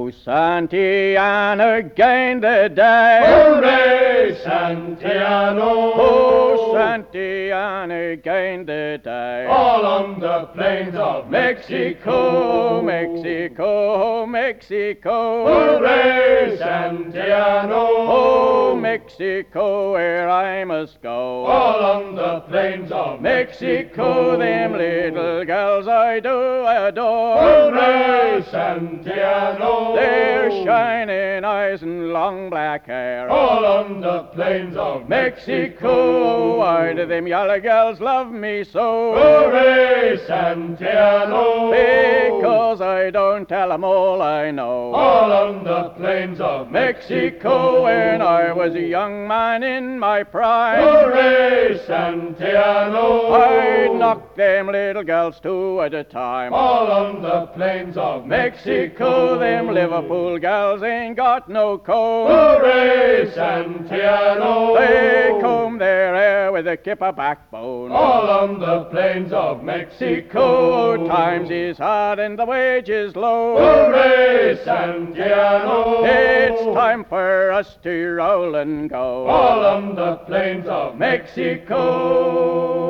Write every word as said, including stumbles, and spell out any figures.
Oh, Santillana gained the day. Hooray, Santillano! Oh, Santillana gained the day. All on the plains of Mexico, Mexico, Mexico. Hooray, Santillano! Oh, Mexico, where I must go. All on the plains of Mexico, them little girls I do adore. Hooray, Santillano! Their shining eyes and long black hair. All on the plains of Mexico, why do them yellow girls love me so? Hooray, Santillano! Because I don't tell 'em all I know. All on the plains of Mexico, when I was a young man in my prime. Hooray, Santillano! I'd knock them little girls two at a time. All on the plains of Mexico, them Liverpool gals ain't got no comb. Hooray, Santillano! They comb their hair with a kipper backbone. All on the plains of Mexico, Mexico, times is hard and the wages low. Hooray, Santillano! It's time for us to roll and go. All on the plains of Mexico.